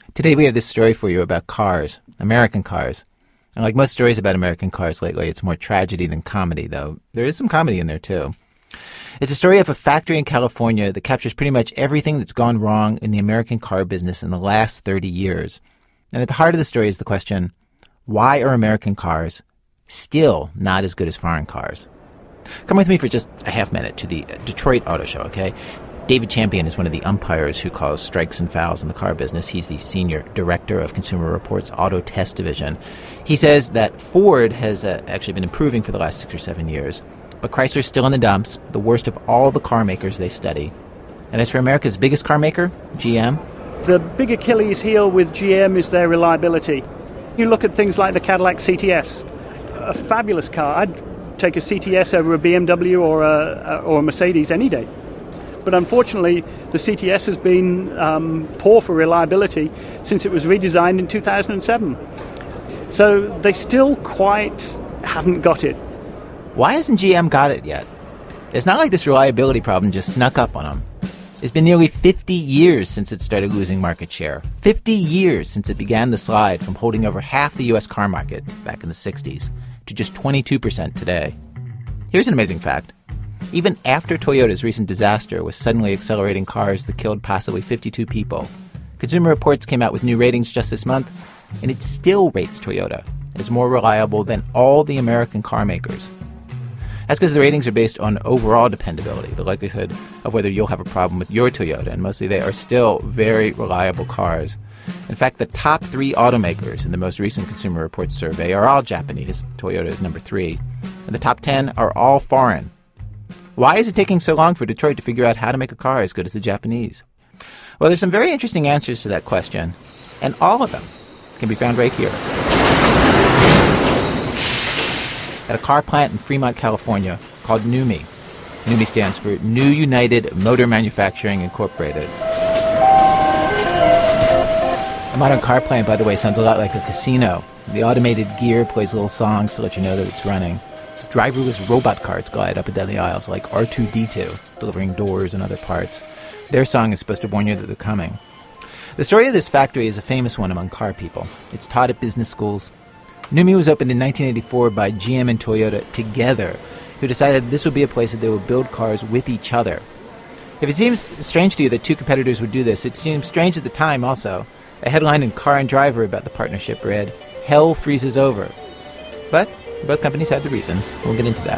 Today we have this story for you about cars, American cars. And like most stories about American cars lately, it's more tragedy than comedy, though there is some comedy in there, too. It's a story of a factory in California that captures pretty much everything that's gone wrong in the American car business in the last 30 years. And at the heart of the story is the question, why are American cars still not as good as foreign cars? Come with me for just a half minute to the Detroit Auto Show, okay? David Champion is one of the umpires who calls strikes and fouls in the car business. He's the senior director of Consumer Reports' Auto Test Division. He says that Ford has actually been improving for the last 6 or 7 years, but Chrysler's still in the dumps, the worst of all the car makers they study. And as for America's biggest car maker, GM, the big Achilles heel with GM is their reliability. You look at things like the Cadillac CTS, a fabulous car. I'd take a CTS over a BMW or a Mercedes any day. But unfortunately, the CTS has been poor for reliability since it was redesigned in 2007. So they still quite haven't got it. Why hasn't GM got it yet? It's not like this reliability problem just snuck up on them. It's been nearly 50 years since it started losing market share. 50 years since it began the slide from holding over half the U.S. car market back in the 60s to just 22% today. Here's an amazing fact. Even after Toyota's recent disaster with suddenly accelerating cars that killed possibly 52 people, Consumer Reports came out with new ratings just this month, and it still rates Toyota as more reliable than all the American car makers. That's because the ratings are based on overall dependability, the likelihood of whether you'll have a problem with your Toyota, and mostly they are still very reliable cars. In fact, the top 3 automakers in the most recent Consumer Reports survey are all Japanese. Toyota is number 3. And the top 10 are all foreign. Why is it taking so long for Detroit to figure out how to make a car as good as the Japanese? Well, there's some very interesting answers to that question, and all of them can be found right here. At a car plant in Fremont, California, called NUMMI. NUMMI stands for New United Motor Manufacturing Incorporated. A modern car plant, by the way, sounds a lot like a casino. The automated gear plays little songs to let you know that it's running. Driverless robot carts glide up and down the aisles like R2-D2, delivering doors and other parts. Their song is supposed to warn you that they're coming. The story of this factory is a famous one among car people. It's taught at business schools. NUMMI was opened in 1984 by GM and Toyota together, who decided this would be a place that they would build cars with each other. If it seems strange to you that 2 competitors would do this, it seemed strange at the time also. A headline in Car and Driver about the partnership read, "Hell freezes over." But both companies had the reasons. We'll get into that.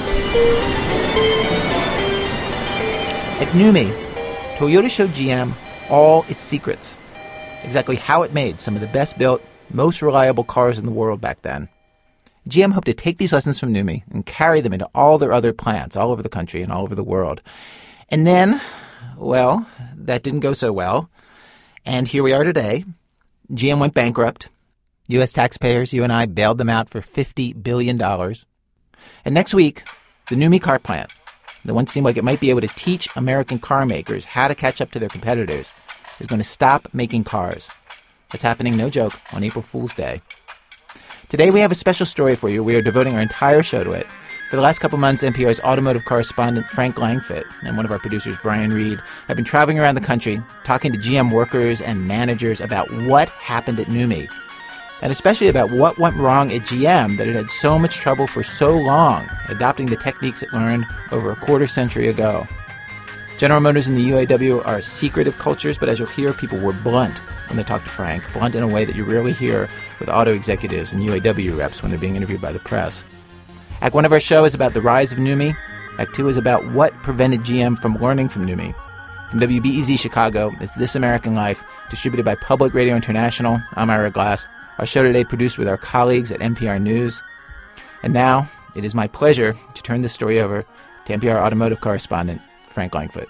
At NUMMI, Toyota showed GM all its secrets. Exactly how it made some of the best-built, most reliable cars in the world back then. GM hoped to take these lessons from NUMMI and carry them into all their other plants all over the country and all over the world. And then, well, that didn't go so well. And here we are today. GM went bankrupt. U.S. taxpayers, you and I, bailed them out for $50 billion. And next week, the NUMMI car plant, the one seemed like it might be able to teach American car makers how to catch up to their competitors, is going to stop making cars. That's happening, no joke, on April Fool's Day. Today we have a special story for you. We are devoting our entire show to it. For the last couple months, NPR's automotive correspondent Frank Langfitt and one of our producers, Brian Reed, have been traveling around the country talking to GM workers and managers about what happened at NUMMI, and especially about what went wrong at GM that it had so much trouble for so long adopting the techniques it learned over a quarter century ago. General Motors and the UAW are secretive cultures, but as you'll hear, people were blunt when they talked to Frank, blunt in a way that you rarely hear with auto executives and UAW reps when they're being interviewed by the press. Act 1 of our show is about the rise of NUMMI. Act 2 is about what prevented GM from learning from NUMMI. From WBEZ Chicago, it's This American Life, distributed by Public Radio International. I'm Ira Glass. Our show today produced with our colleagues at NPR News. And now, it is my pleasure to turn this story over to NPR automotive correspondent Frank Langfitt.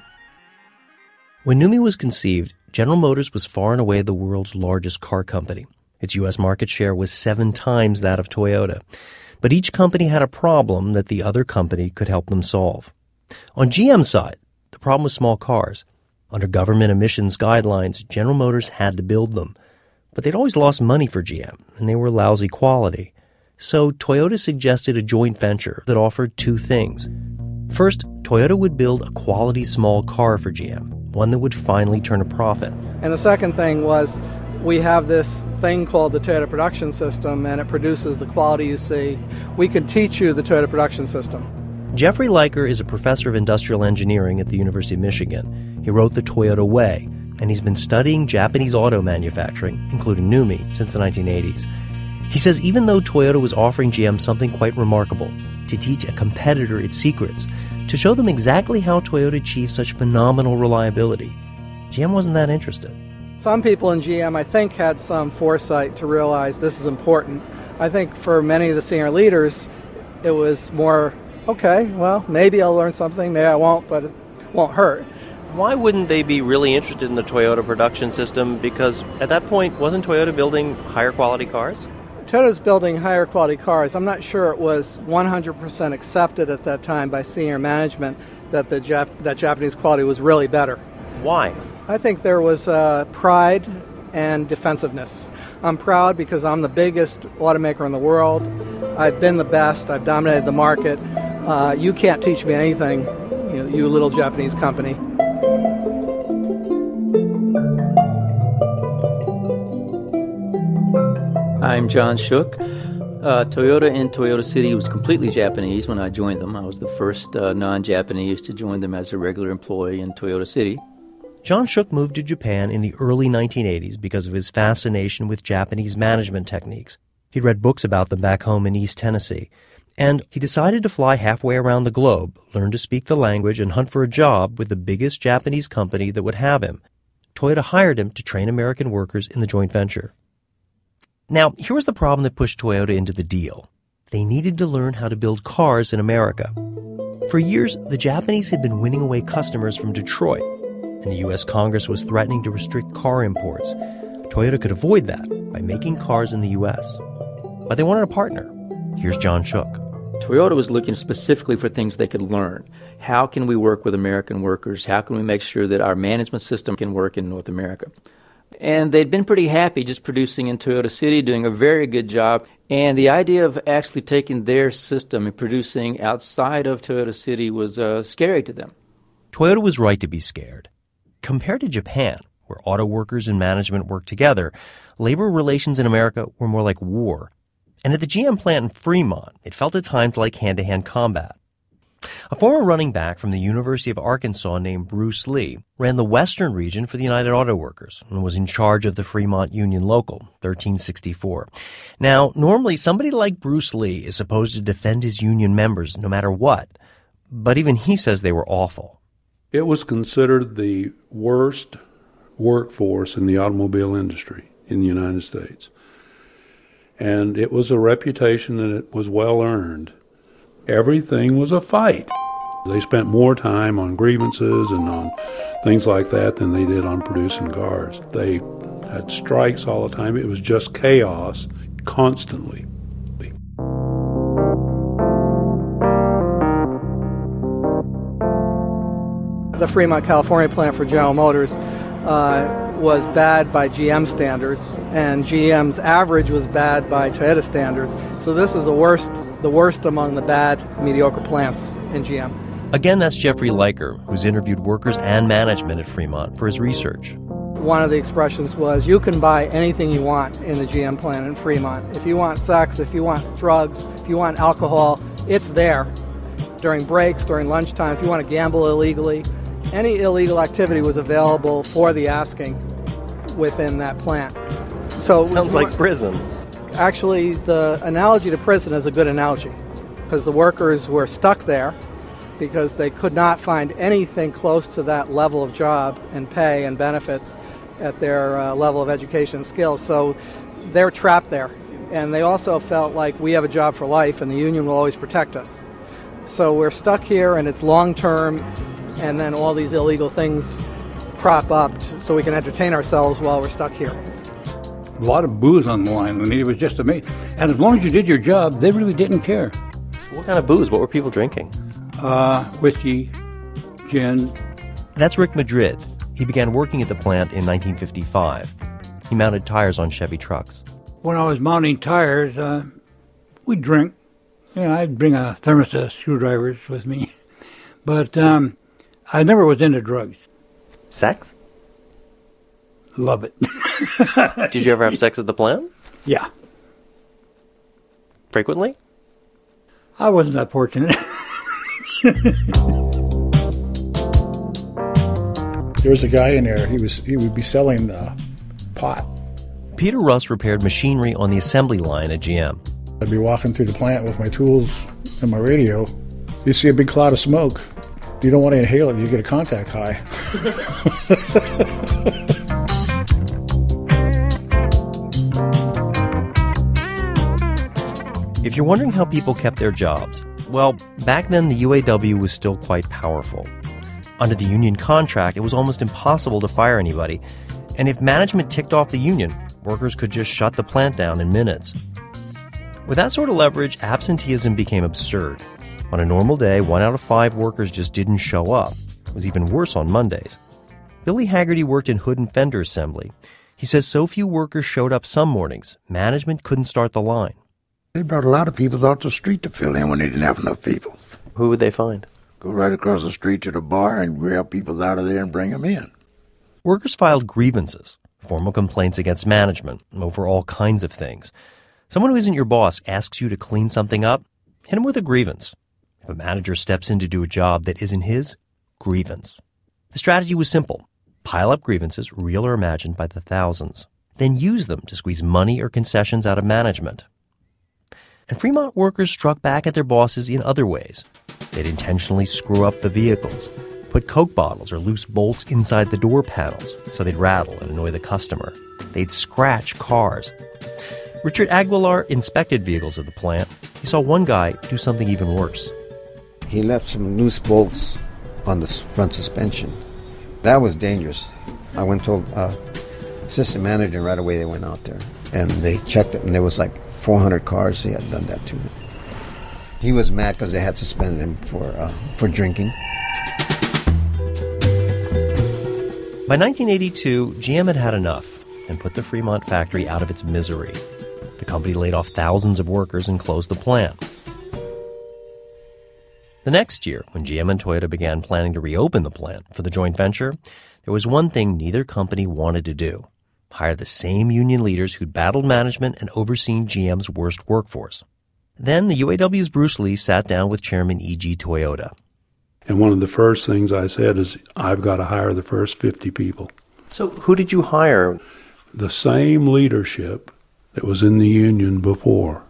When NUMMI was conceived, General Motors was far and away the world's largest car company. Its U.S. market share was 7 times that of Toyota. But each company had a problem that the other company could help them solve. On GM's side, the problem was small cars. Under government emissions guidelines, General Motors had to build them. But they'd always lost money for GM, and they were lousy quality. So Toyota suggested a joint venture that offered 2 things. First, Toyota would build a quality small car for GM, one that would finally turn a profit. And the second thing was we have this thing called the Toyota Production System, and it produces the quality you see. We can teach you the Toyota Production System. Jeffrey Leiker is a professor of industrial engineering at the University of Michigan. He wrote The Toyota Way, and he's been studying Japanese auto manufacturing, including NUMMI, since the 1980s. He says even though Toyota was offering GM something quite remarkable, to teach a competitor its secrets, to show them exactly how Toyota achieved such phenomenal reliability, GM wasn't that interested. Some people in GM, I think, had some foresight to realize this is important. I think for many of the senior leaders, it was more, okay, well, maybe I'll learn something, maybe I won't, but it won't hurt. Why wouldn't they be really interested in the Toyota production system? Because at that point, wasn't Toyota building higher quality cars? Toyota's building higher quality cars. I'm not sure it was 100% accepted at that time by senior management that that Japanese quality was really better. Why? I think there was pride and defensiveness. I'm proud because I'm the biggest automaker in the world. I've been the best. I've dominated the market. You can't teach me anything, you little Japanese company. I'm John Shook. Toyota in Toyota City was completely Japanese when I joined them. I was the first non-Japanese to join them as a regular employee in Toyota City. John Shook moved to Japan in the early 1980s because of his fascination with Japanese management techniques. He'd read books about them back home in East Tennessee. And he decided to fly halfway around the globe, learn to speak the language, and hunt for a job with the biggest Japanese company that would have him. Toyota hired him to train American workers in the joint venture. Now, here was the problem that pushed Toyota into the deal. They needed to learn how to build cars in America. For years, the Japanese had been winning away customers from Detroit, and the U.S. Congress was threatening to restrict car imports. Toyota could avoid that by making cars in the U.S. But they wanted a partner. Here's John Shook. Toyota was looking specifically for things they could learn. How can we work with American workers? How can we make sure that our management system can work in North America? And they'd been pretty happy just producing in Toyota City, doing a very good job. And the idea of actually taking their system and producing outside of Toyota City was scary to them. Toyota was right to be scared. Compared to Japan, where auto workers and management worked together, labor relations in America were more like war. And at the GM plant in Fremont, it felt at times like hand-to-hand combat. A former running back from the University of Arkansas named Bruce Lee ran the western region for the United Auto Workers and was in charge of the Fremont Union Local, 1364. Now, normally somebody like Bruce Lee is supposed to defend his union members no matter what, but even he says they were awful. It was considered the worst workforce in the automobile industry in the United States. And it was a reputation and it was well earned. Everything was a fight. They spent more time on grievances and on things like that than they did on producing cars. They had strikes all the time. It was just chaos constantly. The Fremont, California plant for General Motors was bad by GM standards, and GM's average was bad by Toyota standards. So this is the worst among the bad, mediocre plants in GM. Again, that's Jeffrey Leiker, who's interviewed workers and management at Fremont for his research. One of the expressions was, you can buy anything you want in the GM plant in Fremont. If you want sex, if you want drugs, if you want alcohol, it's there. During breaks, during lunchtime, if you want to gamble illegally, any illegal activity was available for the asking within that plant. So sounds like prison. Actually, the analogy to prison is a good analogy because the workers were stuck there because they could not find anything close to that level of job and pay and benefits at their level of education and skills. So they're trapped there. And they also felt like we have a job for life and the union will always protect us. So we're stuck here and it's long-term, and then all these illegal things crop up so we can entertain ourselves while we're stuck here. A lot of booze on the line. I mean, it was just amazing. And as long as you did your job, they really didn't care. What kind of booze? What were people drinking? Whiskey, gin. That's Rick Madrid. He began working at the plant in 1955. He mounted tires on Chevy trucks. When I was mounting tires, we'd drink. I'd bring a thermos of screwdrivers with me. But I never was into drugs. Sex? Love it. Did you ever have sex at the plant? Yeah. Frequently? I wasn't that fortunate. There was a guy in there. He would be selling pot. Peter Russ repaired machinery on the assembly line at GM. I'd be walking through the plant with my tools and my radio. You see a big cloud of smoke. You don't want to inhale it. You get a contact high. If you're wondering how people kept their jobs, well, back then the UAW was still quite powerful. Under the union contract, it was almost impossible to fire anybody, and if management ticked off the union, workers could just shut the plant down in minutes. With that sort of leverage, absenteeism became absurd. On a normal day, 1 out of 5 workers just didn't show up. It was even worse on Mondays. Billy Haggerty worked in hood and fender assembly. He says so few workers showed up some mornings, management couldn't start the line. They brought a lot of people out the street to fill in when they didn't have enough people. Who would they find? Go right across the street to the bar and grab people out of there and bring them in. Workers filed grievances, formal complaints against management, over all kinds of things. Someone who isn't your boss asks you to clean something up, hit him with a grievance. If a manager steps in to do a job that isn't his, grievance. The strategy was simple. Pile up grievances, real or imagined, by the thousands. Then use them to squeeze money or concessions out of management. And Fremont workers struck back at their bosses in other ways. They'd intentionally screw up the vehicles, put Coke bottles or loose bolts inside the door panels so they'd rattle and annoy the customer. They'd scratch cars. Richard Aguilar inspected vehicles at the plant. He saw one guy do something even worse. He left some loose bolts on the front suspension. That was dangerous. I went to assistant manager, and right away they went out there. And they checked it, and there was like 400 cars he had done that to. He was mad because they had suspended him for drinking. By 1982, GM had had enough and put the Fremont factory out of its misery. The company laid off thousands of workers and closed the plant. The next year, when GM and Toyota began planning to reopen the plant for the joint venture, there was one thing neither company wanted to do: hire the same union leaders who'd battled management and overseen GM's worst workforce. Then the UAW's Bruce Lee sat down with Chairman E.G. Toyoda. And one of the first things I said is, I've got to hire the first 50 people. So who did you hire? The same leadership that was in the union before.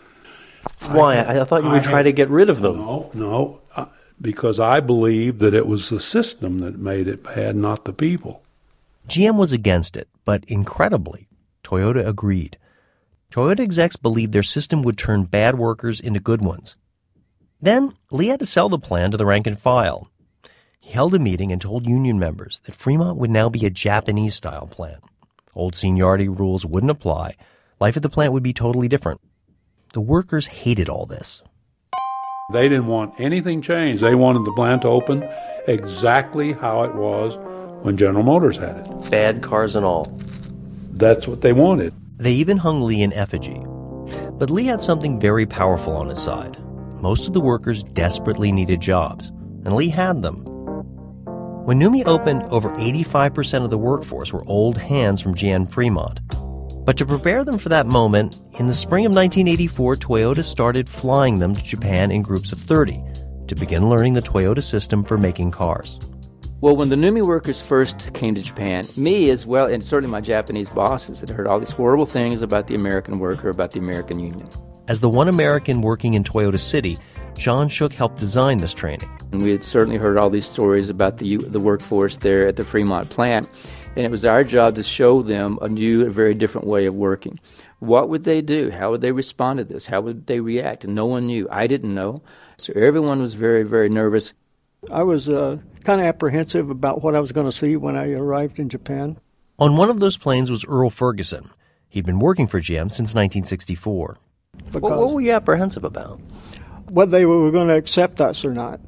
Why? I thought you would try to get rid of them. No, because I believed that it was the system that made it bad, not the people. GM was against it, but incredibly, Toyota agreed. Toyota execs believed their system would turn bad workers into good ones. Then, Lee had to sell the plan to the rank and file. He held a meeting and told union members that Fremont would now be a Japanese-style plant. Old seniority rules wouldn't apply. Life at the plant would be totally different. The workers hated all this. They didn't want anything changed. They wanted the plant to open exactly how it was when General Motors had it. Bad cars and all. That's what they wanted. They even hung Lee in effigy. But Lee had something very powerful on his side. Most of the workers desperately needed jobs, and Lee had them. When NUMMI opened, over 85% of the workforce were old hands from GM Fremont. But to prepare them for that moment, in the spring of 1984, Toyota started flying them to Japan in groups of 30 to begin learning the Toyota system for making cars. Well, when the NUMMI workers first came to Japan, me as well, and certainly my Japanese bosses, had heard all these horrible things about the American worker, about the American union. As the one American working in Toyota City, John Shook helped design this training. And we had certainly heard all these stories about the workforce there at the Fremont plant. And it was our job to show them a new, a very different way of working. What would they do? How would they respond to this? How would they react? And no one knew. I didn't know. So everyone was very, very nervous. I was kind of apprehensive about what I was going to see when I arrived in Japan. On one of those planes was Earl Ferguson. He'd been working for GM since 1964. What were you apprehensive about? Whether they were going to accept us or not,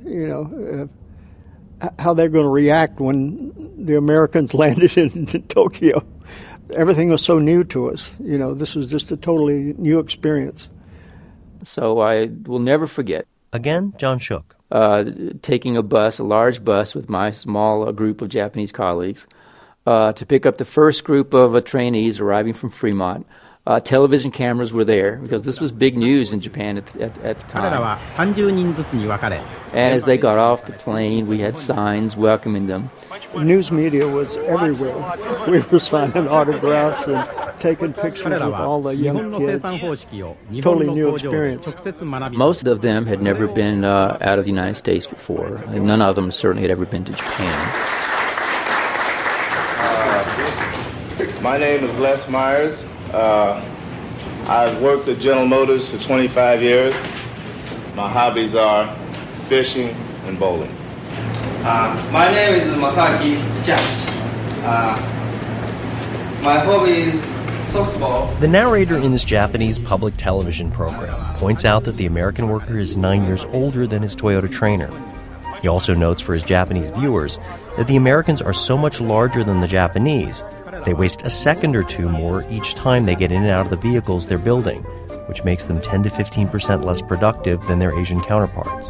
how they're going to react when the Americans landed in Tokyo. Everything was so new to us. This was just a totally new experience. So I will never forget. Again, John Shook. Taking a large bus with my small group of Japanese colleagues, to pick up the first group of trainees arriving from Fremont. Television cameras were there because this was big news in Japan at the time. And as they got off the plane, we had signs welcoming them. News media was everywhere. We were signing autographs and taking pictures with all the young kids. Totally new experience. Most of them had never been out of the United States before. And none of them certainly had ever been to Japan. My name is Les Myers. I've worked at General Motors for 25 years. My hobbies are fishing and bowling. My name is Masaki Jash. My hobby is softball. The narrator in this Japanese public television program points out that the American worker is 9 years older than his Toyota trainer. He also notes for his Japanese viewers that the Americans are so much larger than the Japanese, they waste a second or two more each time they get in and out of the vehicles they're building, which makes them 10 to 15% less productive than their Asian counterparts.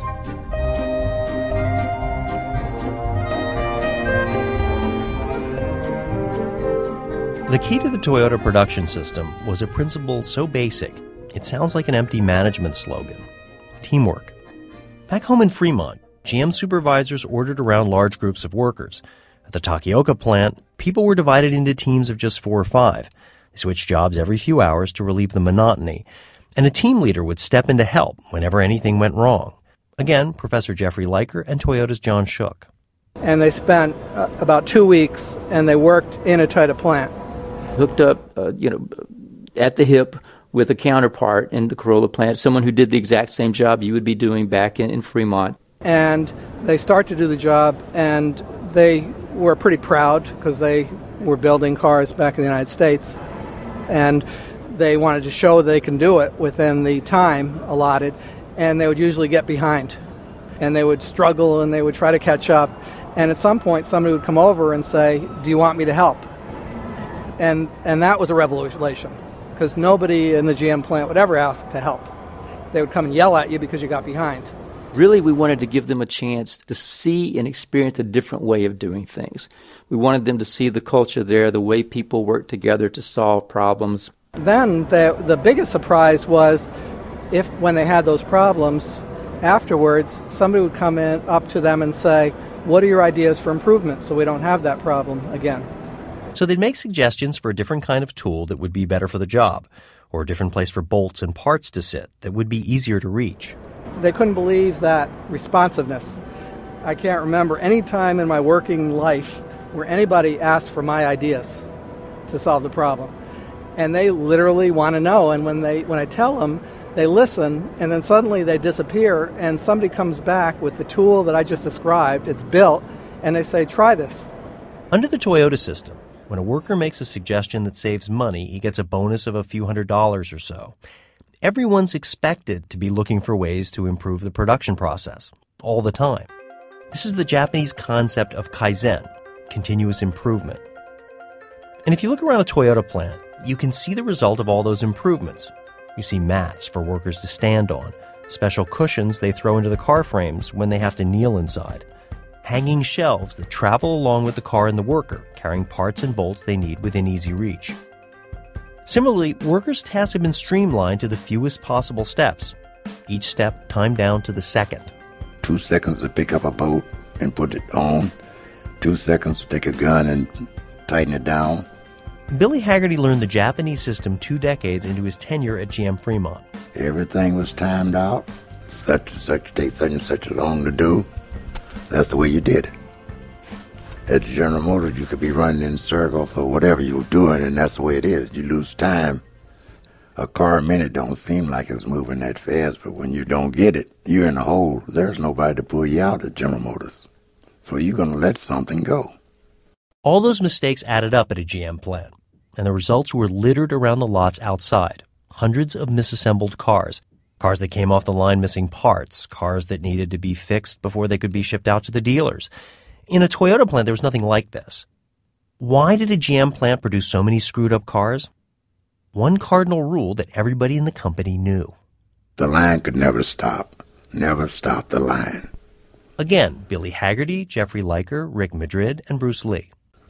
The key to the Toyota production system was a principle so basic, it sounds like an empty management slogan: teamwork. Back home in Fremont, GM supervisors ordered around large groups of workers. At the Takioka plant, people were divided into teams of just 4 or 5. They switched jobs every few hours to relieve the monotony, and a team leader would step in to help whenever anything went wrong. Again, Professor Jeffrey Liker and Toyota's John Shook. And they spent about 2 weeks, and they worked in a Toyota plant. Hooked up, at the hip with a counterpart in the Corolla plant, someone who did the exact same job you would be doing back in Fremont. And they start to do the job, and they were pretty proud because they were building cars back in the United States, and they wanted to show they can do it within the time allotted, and they would usually get behind, and they would struggle, and they would try to catch up, and at some point somebody would come over and say, "Do you want me to help?" And that was a revelation, because nobody in the GM plant would ever ask to help. They would come and yell at you because you got behind. Really, we wanted to give them a chance to see and experience a different way of doing things. We wanted them to see the culture there, the way people work together to solve problems. Then the biggest surprise was if, when they had those problems, afterwards, somebody would come in up to them and say, "What are your ideas for improvement so we don't have that problem again?" So they'd make suggestions for a different kind of tool that would be better for the job, or a different place for bolts and parts to sit that would be easier to reach. They couldn't believe that responsiveness. I can't remember any time in my working life where anybody asked for my ideas to solve the problem. And they literally want to know, and when I tell them, they listen, and then suddenly they disappear, and somebody comes back with the tool that I just described, it's built, and they say, "Try this." Under the Toyota system, when a worker makes a suggestion that saves money, he gets a bonus of a few $100s or so. Everyone's expected to be looking for ways to improve the production process, all the time. This is the Japanese concept of Kaizen, continuous improvement. And if you look around a Toyota plant, you can see the result of all those improvements. You see mats for workers to stand on, special cushions they throw into the car frames when they have to kneel inside, hanging shelves that travel along with the car and the worker, carrying parts and bolts they need within easy reach. Similarly, workers' tasks have been streamlined to the fewest possible steps, each step timed down to the second. 2 seconds to pick up a bolt and put it on. 2 seconds to take a gun and tighten it down. Billy Haggerty learned the Japanese system 2 decades into his tenure at GM Fremont. Everything was timed out. Such and such takes such and such long to do. That's the way you did it. At General Motors, you could be running in circles or whatever you were doing, and that's the way it is. You lose time. A car a minute don't seem like it's moving that fast, but when you don't get it, you're in a hole. There's nobody to pull you out at General Motors. So you're going to let something go. All those mistakes added up at a GM plant, and the results were littered around the lots outside. Hundreds of misassembled cars. Cars that came off the line missing parts. Cars that needed to be fixed before they could be shipped out to the dealers. In a Toyota plant, there was nothing like this. Why did a GM plant produce so many screwed-up cars? One cardinal rule that everybody in the company knew. The line could never stop. Never stop the line. Again, Billy Haggerty, Jeffrey Liker, Rick Madrid, and Bruce Lee.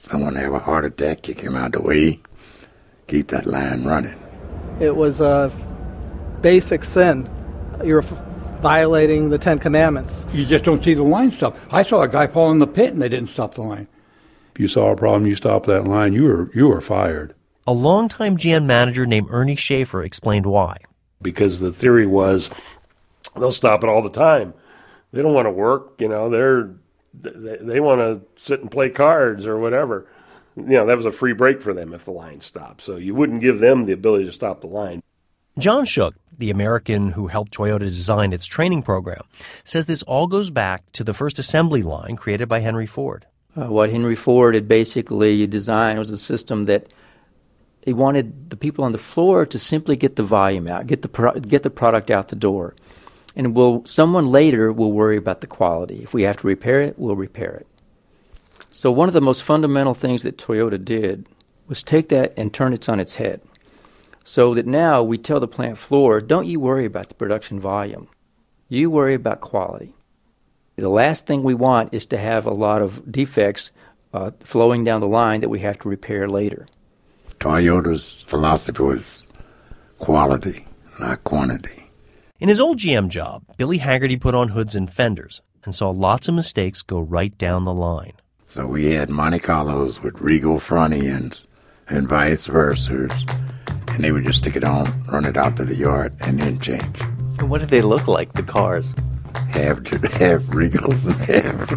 Someone have a heart attack, kick him out the way, keep that line running. It was a basic sin. You're violating the Ten Commandments. You just don't see the line stop. I saw a guy fall in the pit and they didn't stop the line. If you saw a problem, you stopped that line, you were fired. A longtime GM manager named Ernie Schaefer explained why. Because the theory was they'll stop it all the time. They don't want to work, they want to sit and play cards or whatever. That was a free break for them if the line stopped. So you wouldn't give them the ability to stop the line. John Shook, the American who helped Toyota design its training program, says this all goes back to the first assembly line created by Henry Ford. What Henry Ford had basically designed was a system that he wanted the people on the floor to simply get the volume out, get the product out the door. And someone later will worry about the quality. If we have to repair it, we'll repair it. So one of the most fundamental things that Toyota did was take that and turn it on its head. So that now we tell the plant floor, don't you worry about the production volume. You worry about quality. The last thing we want is to have a lot of defects flowing down the line that we have to repair later. Toyota's philosophy was quality, not quantity. In his old GM job, Billy Haggerty put on hoods and fenders and saw lots of mistakes go right down the line. So we had Monte Carlos with Regal front ends and vice versa, and they would just stick it on, run it out to the yard, and then change. And what did they look like, the cars? Half Regals and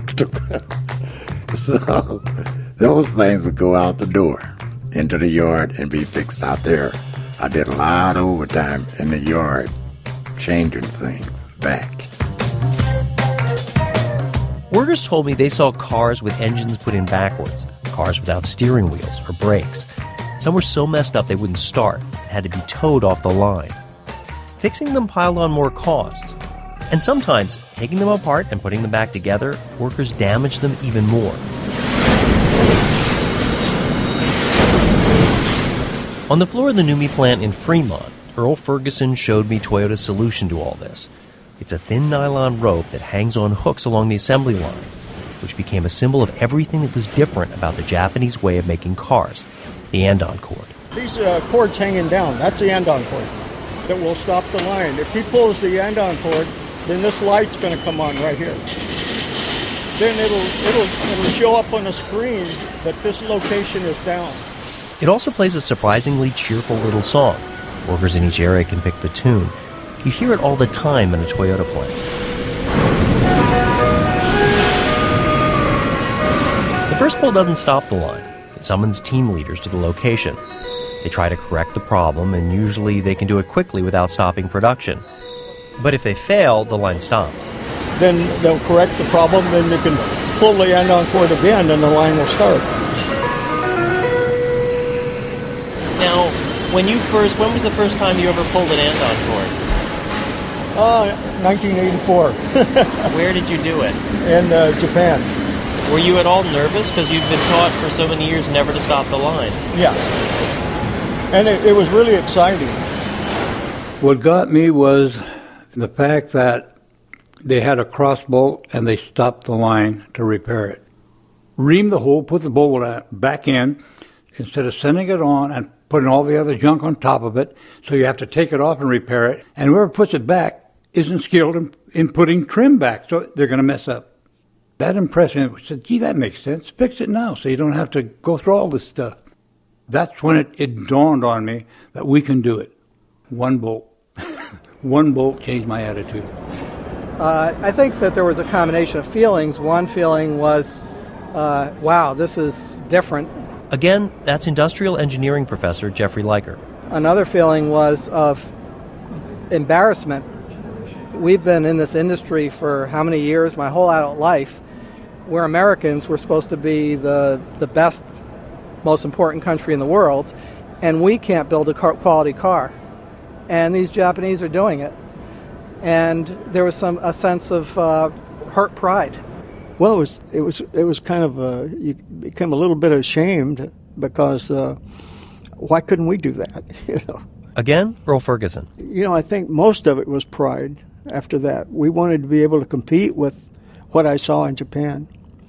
half. So those things would go out the door into the yard and be fixed out there. I did a lot of overtime in the yard changing things back. Workers told me they saw cars with engines put in backwards, cars without steering wheels or brakes. Some were so messed up they wouldn't start and had to be towed off the line. Fixing them piled on more costs. And sometimes, taking them apart and putting them back together, workers damaged them even more. On the floor of the NUMMI plant in Fremont, Earl Ferguson showed me Toyota's solution to all this. It's a thin nylon rope that hangs on hooks along the assembly line, which became a symbol of everything that was different about the Japanese way of making cars, the andon cord. These cords hanging down, that's the andon cord that will stop the line. If he pulls the andon cord, then this light's going to come on right here. Then it'll show up on the screen that this location is down. It also plays a surprisingly cheerful little song. Workers in each area can pick the tune. You hear it all the time in a Toyota plant. The first pull doesn't stop the line. It summons team leaders to the location. They try to correct the problem, and usually they can do it quickly without stopping production. But if they fail, the line stops. Then they'll correct the problem, then they can pull the andon cord again, and the line will start. Now, when was the first time you ever pulled an andon cord? 1984. Where did you do it? In Japan. Were you at all nervous? Because you've been taught for so many years never to stop the line. Yeah. And it was really exciting. What got me was the fact that they had a cross bolt and they stopped the line to repair it. Ream the hole, put the bolt back in, instead of sending it on and putting all the other junk on top of it, so you have to take it off and repair it. And whoever puts it back isn't skilled in putting trim back, so they're going to mess up. That impressed me. I said, gee, that makes sense. Fix it now so you don't have to go through all this stuff. That's when it dawned on me that we can do it. One bolt. One bolt changed my attitude. I think that there was a combination of feelings. One feeling was, wow, this is different. Again, that's industrial engineering professor Jeffrey Leiker. Another feeling was of embarrassment. We've been in this industry for how many years? My whole adult life. We're Americans. We're supposed to be the best, most important country in the world, and we can't build a quality car. And these Japanese are doing it. And there was a sense of hurt pride. Well, it was kind of you became a little bit ashamed because why couldn't we do that? Again, Earl Ferguson. I think most of it was pride. After that, we wanted to be able to compete with what I saw in Japan.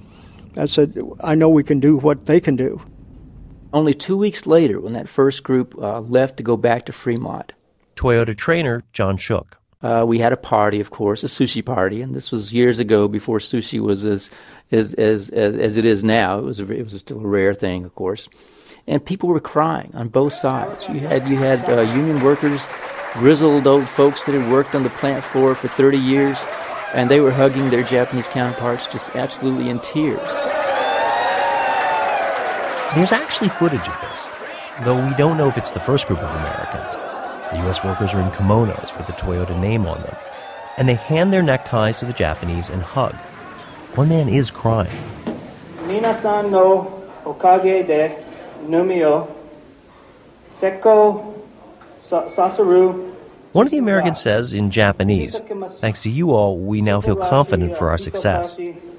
I said, I know we can do what they can do. Only 2 weeks later, when that first group left to go back to Fremont, Toyota trainer John Shook. We had a party, of course, a sushi party, and this was years ago before sushi was as it is now. It was still a rare thing, of course, and people were crying on both sides. You had union workers, grizzled old folks that had worked on the plant floor for 30 years, and they were hugging their Japanese counterparts, just absolutely in tears. There's actually footage of this, though we don't know if it's the first group of Americans. The U.S. workers are in kimonos with the Toyota name on them, and they hand their neckties to the Japanese and hug. One man is crying. Minasan no okage de numio sekko sasaru. One of the Americans says in Japanese, "Thanks to you all, we now feel confident for our success."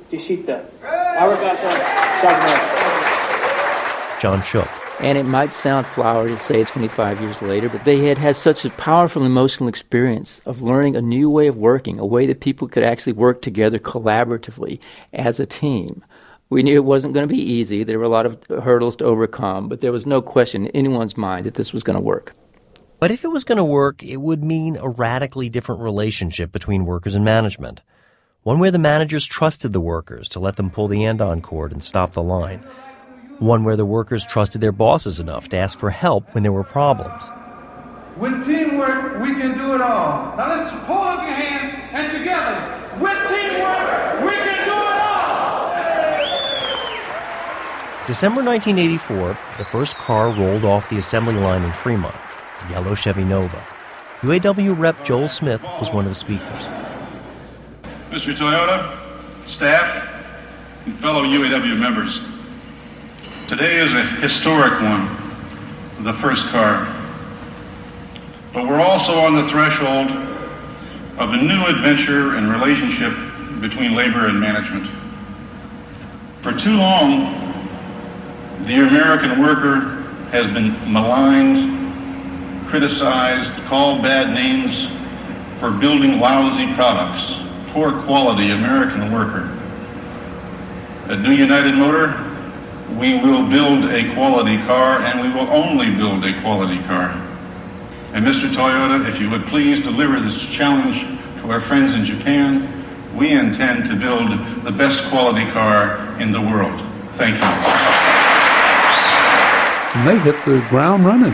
John Shook. And it might sound flowery to say 25 years later, but they had such a powerful emotional experience of learning a new way of working, a way that people could actually work together collaboratively as a team. We knew it wasn't going to be easy. There were a lot of hurdles to overcome, but there was no question in anyone's mind that this was going to work. But if it was going to work, it would mean a radically different relationship between workers and management. One where the managers trusted the workers to let them pull the andon cord and stop the line. One where the workers trusted their bosses enough to ask for help when there were problems. With teamwork, we can do it all. Now let's hold up your hands and together, with teamwork, we can do it all! December 1984, the first car rolled off the assembly line in Fremont, a yellow Chevy Nova. UAW rep Joel Smith was one of the speakers. Mr. Toyota, staff, and fellow UAW members, today is a historic one, the first car. But we're also on the threshold of a new adventure and relationship between labor and management. For too long, the American worker has been maligned, criticized, called bad names for building lousy products, poor quality American worker. At New United Motor, we will build a quality car, and we will only build a quality car. And Mr. Toyota, if you would please deliver this challenge to our friends in Japan, we intend to build the best quality car in the world. Thank you. And they hit the ground running.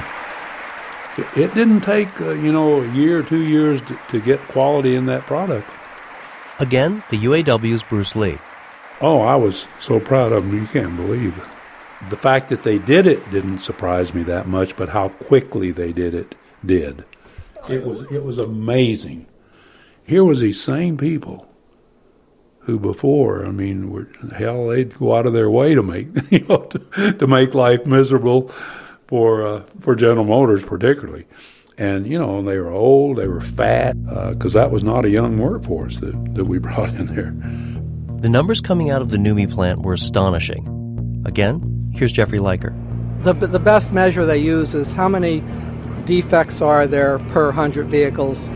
It didn't take, a year or 2 years to get quality in that product. Again, the UAW's Bruce Lee. Oh, I was so proud of them, you can't believe it. The fact that they did it didn't surprise me that much, but how quickly they did it did. It was amazing. Here was these same people who before, they'd go out of their way to make to make life miserable for General Motors particularly. And, they were old, they were fat, because that was not a young workforce that we brought in there. The numbers coming out of the NUMMI plant were astonishing. Again, here's Jeffrey Liker. The best measure they use is how many defects are there per 100 vehicles.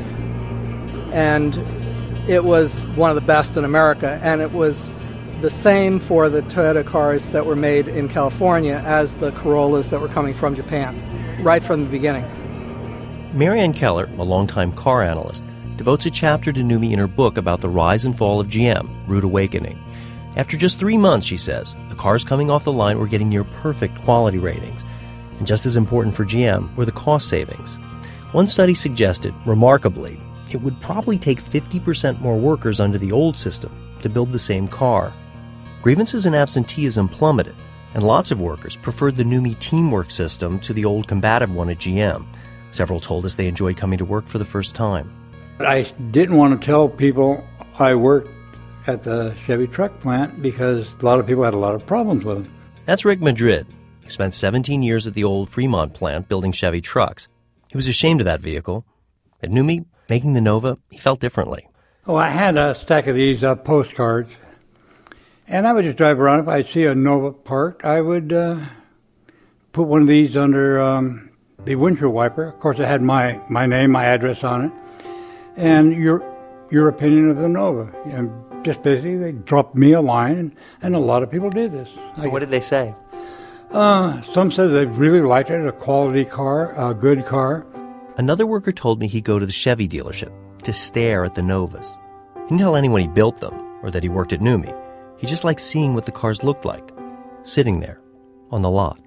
And it was one of the best in America. And it was the same for the Toyota cars that were made in California as the Corollas that were coming from Japan, right from the beginning. Marianne Keller, a longtime car analyst, devotes a chapter to NUMMI in her book about the rise and fall of GM, Rude Awakening. After just 3 months, she says, the cars coming off the line were getting near perfect quality ratings. And just as important for GM were the cost savings. One study suggested, remarkably, it would probably take 50% more workers under the old system to build the same car. Grievances and absenteeism plummeted, and lots of workers preferred the NUMMI teamwork system to the old combative one at GM. Several told us they enjoyed coming to work for the first time. I didn't want to tell people I worked at the Chevy truck plant because a lot of people had a lot of problems with them. That's Rick Madrid, who spent 17 years at the old Fremont plant building Chevy trucks. He was ashamed of that vehicle. At NUMMI, making the Nova, he felt differently. Oh, I had a stack of these postcards, and I would just drive around. If I see a Nova parked, I would put one of these under the windshield wiper. Of course, it had my name, my address on it, and your opinion of the Nova. And Just basically, they dropped me a line, and a lot of people did this. What did they say? Some said they really liked it, a quality car, a good car. Another worker told me he'd go to the Chevy dealership to stare at the Novas. He didn't tell anyone he built them or that he worked at NUMMI. He just liked seeing what the cars looked like, sitting there on the lot.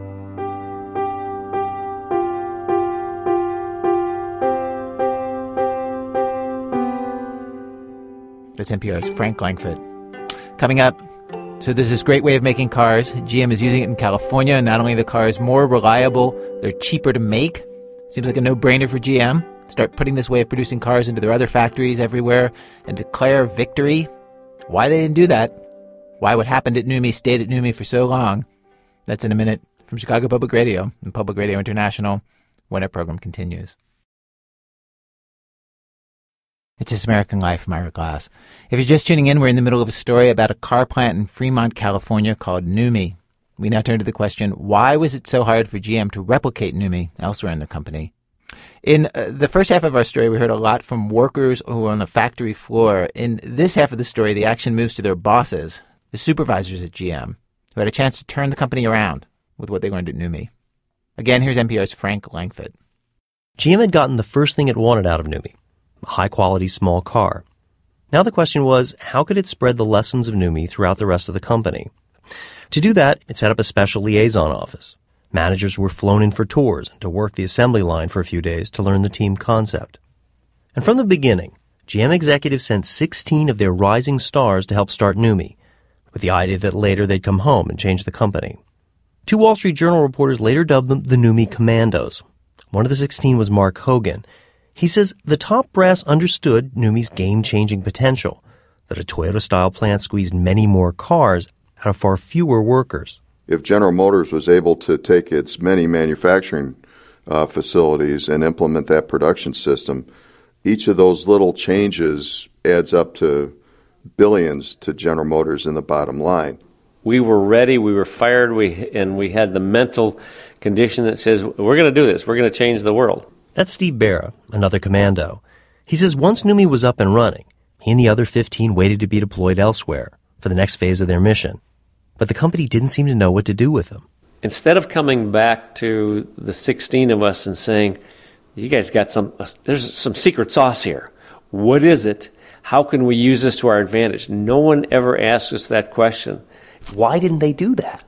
That's NPR's Frank Langfitt. Coming up, so there's this great way of making cars. GM is using it in California, and not only are the cars more reliable, they're cheaper to make. Seems like a no-brainer for GM. Start putting this way of producing cars into their other factories everywhere and declare victory. Why they didn't do that? Why what happened at NUMMI stayed at NUMMI for so long? That's in a minute from Chicago Public Radio and Public Radio International when our program continues. It's This American Life. I'm Ira Glass. If you're just tuning in, we're in the middle of a story about a car plant in Fremont, California called NUMMI. We now turn to the question, why was it so hard for GM to replicate NUMMI elsewhere in the company? In the first half of our story, we heard a lot from workers who were on the factory floor. In this half of the story, the action moves to their bosses, the supervisors at GM, who had a chance to turn the company around with what they learned at NUMMI. Again, here's NPR's Frank Langfitt. GM had gotten the first thing it wanted out of NUMMI, a high-quality small car. Now the question was, how could it spread the lessons of NUMMI throughout the rest of the company? To do that, it set up a special liaison office. Managers were flown in for tours and to work the assembly line for a few days to learn the team concept. And from the beginning, GM executives sent 16 of their rising stars to help start NUMMI, with the idea that later they'd come home and change the company. Two Wall Street Journal reporters later dubbed them the NUMMI Commandos. One of the 16 was Mark Hogan. He says the top brass understood NUMMI's game-changing potential, that a Toyota-style plant squeezed many more cars out of far fewer workers. If General Motors was able to take its many manufacturing facilities and implement that production system, each of those little changes adds up to billions to General Motors in the bottom line. We were ready, we were fired, and we had the mental condition that says, we're going to do this, we're going to change the world. That's Steve Barra, another commando. He says once NUMMI was up and running, he and the other 15 waited to be deployed elsewhere for the next phase of their mission. But the company didn't seem to know what to do with them. Instead of coming back to the 16 of us and saying, you guys got there's some secret sauce here. What is it? How can we use this to our advantage? No one ever asked us that question. Why didn't they do that?